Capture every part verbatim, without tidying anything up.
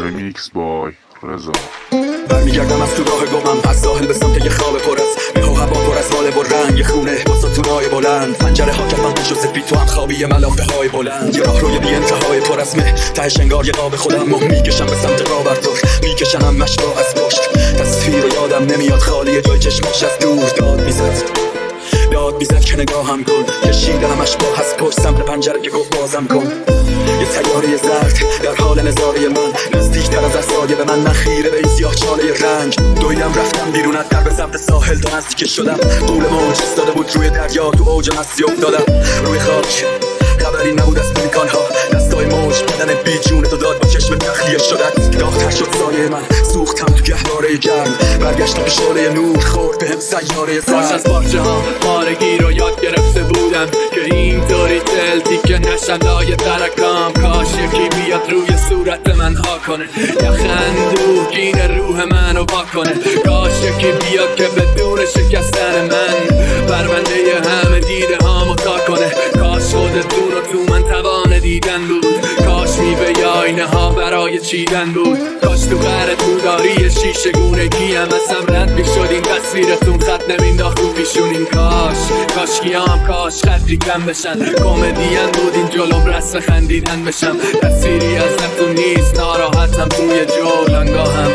ریمیکس بای رضا. برمیگردم از تو راه گمم، از ساحل به سمت یه خواب پر از مه و هوا پر از ماله و رنگ خونه با ستونای بلند. پنجره ها کفن پوش و سفید، تو هم خوابی ملافه های بلند. یه راه روی بی انتهای پر از مه، تهش انگار یه قاب خودم مه میکشم به سمت قابرتور، میکشنم مشتا از پشت. تصویر و یادم نمیاد، خالی جای چشماش از دور داد میزد داد میزد که نگاهم کن. کشیدمش با حس پشت سمت پنجره که گفت بازم کن. یه سیاره زرد در حال نظاره من، نزدیکتر از اصایه به من، من خیره به این سیاه چاله رنگ. دویدم رفتم بیرون از در به سمت ساحل، تا نزدیک شدم قول موج ایستاده بود روی دریا، تو اوج مستی افتادم روی خاک. خبری نبود از پلیکان ها، دستای موج بدن بی جون تو داد با چشم تخلیه شدت. داغ‌تر شد سایه من، سوختم تو گهواره گرم، برگشتم به شعله نور خورد بهم سیاره زرد. کاش از پارچه ها پارگی رو یاد گرفته بودم که اینطوری دل دیگه نشن لای ترکام. کاش یکی بیاد روی صورت من ها کنه، یخ اندوهگین روح منو وا کنه. کاش یکی بیاد که بدون شکستن من پرونده همه دیده هامو تا کنه. کاش خودتون رو تو من توان دیدن بود، کاش میوه آینه ها برای چیدن بود. کاش تو قهر توداری شیشه گونگی هم ازم رد میشد این تصویرتون، خط نمینداخت رو پیشون این کاش. کاش کیام کاش خطی کم بشن، کمدین بود این جلوم رسم خندیدن بشم. تصویری از نفتون نیست، ناراحتم توی جولانگاهم.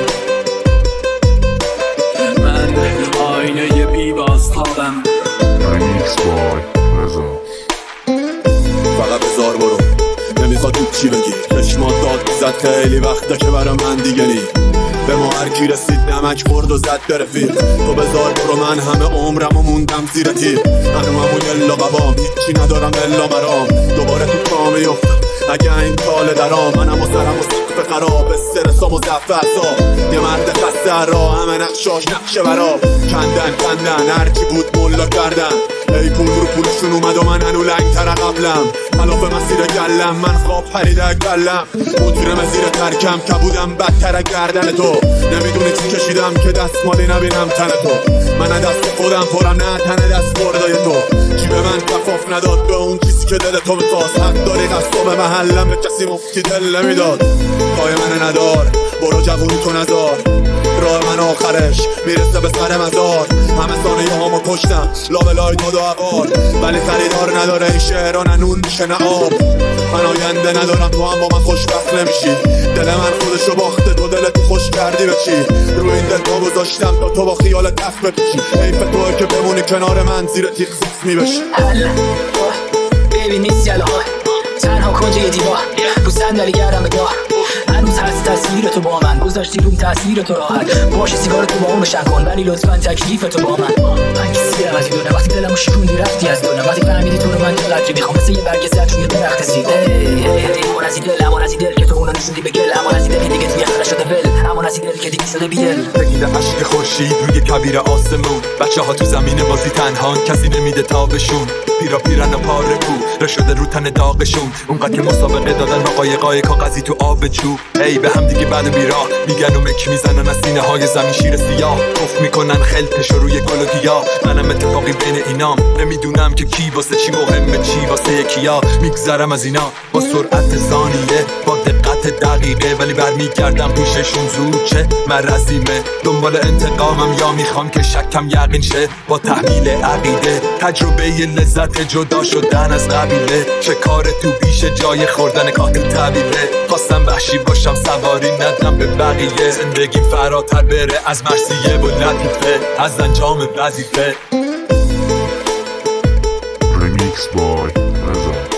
من آینه بی باز خوابم. ریمیکس بای رضا. فقط بذار برو، نمیخواد تو چی بگی. چشمات داد میزد خیلی وقته که برا من دیگه نی. به ما هرکی رسید نمک برد و زد به رفیق. تو بذار برو، من همه عمرم و موندم زیر تیر. هنو همون الا قبام، هیچی ندارم الا مرام. دوباره تو کامه یفتم اگه این کال درام. منم و سرم و سقف خراب، استرسام و ضعف اعصاب. یه مرد خسته را، همه نقشاش نقشه برا. کندن کندن هرچی بود ملا کردن. ای پول رو پولشون اومد و من هنو لنگ تر قبلم. خلاف مسیر گلم، من خواب پریده گلم. مجرم زیر ترکم که بودم بدتر گردن تو. نمیدونی چی کشیدم که دستمالی نبینم تن تو. من دست خودم پرم، نه تن دست بردای تو. چی به من کفاف نداد به اون چیزی که دل تو میخواست. حق داری قصاب محلم به کسی مفتی دل نمیداد. پای من ندار، برو جوونی تو نزار. راه من آخرش میرسه به سر مزار. همه ثانیه هامو کشتم لابلای داد و عقار، ولی خریدار نداره این شهران نون میشه نه آب. من آینده ندارم، تو هم با من خوشبخت نمیشی. دل من خودشو باخته، تو دلت خوش کردی به چی؟ رو این دل پا گذاشتم تا تو با خیال تخت بپیچی. حیف توه که بمونی کنار من زیر تیغ زخمی بشی. ببین نیستی الان تنها کنج یه دیوار، رو صندلی گردم به دار. هنوز هست تصویر تو با من، گذاشتی روم تصویر تو راحت. باشه سیگار تو با اون روشن کن، ولی لطفا تکلیف تو با من. من کسی دلم از دونه، وقتی دلمو شکوندی رفتی از دونه. وقتی فهمیدی تو رو من چقدری میخوام، مثل یه برگ زرد روی درخت سید. امان از این دل، امان از این دل که تو اونو نشوندی به گل. امان از این دل که دیگه توی خلا شده ول. امان از این دل که دیگه شده بیدل. بگیده عشق خورشید روی کبیر آسمون. بچه ها تو زمین بازی تنهان، کسی نمیده تابشون. پیرا پیرن و پاره کو رشده رو تن داغشون. اونقدر که مسابقه دادن با قایقای کاغذی تو آب جو. ای به هم دیگه بعد بیراه میگن و مک میزنن از سینه های زمین شیر سیاه. کف میکنن خلطش روی گل و گیاه. منم اتفاقی بین اینام، نمیدونم که کی واسه چی مهمه، چی واسه کیا. میگذرم از اینا با سرعت ثانیه، با دقت دقیقه، ولی برمیگردم پیششون زود. چه مرضیمه دنبال انتقامم، یا میخوام که شکم یقین شه با تحویل عقیده. تجربه لذت جدا شدن از قبیله. چه کار تو پیش جای خوردن کاتل طویله. خواستم وحشی باشم، سواری ندم به بقیه. زندگی فراتر بره از مرثیه و لطیفه، از انجام وظیفه. ریمیکس بای رضا.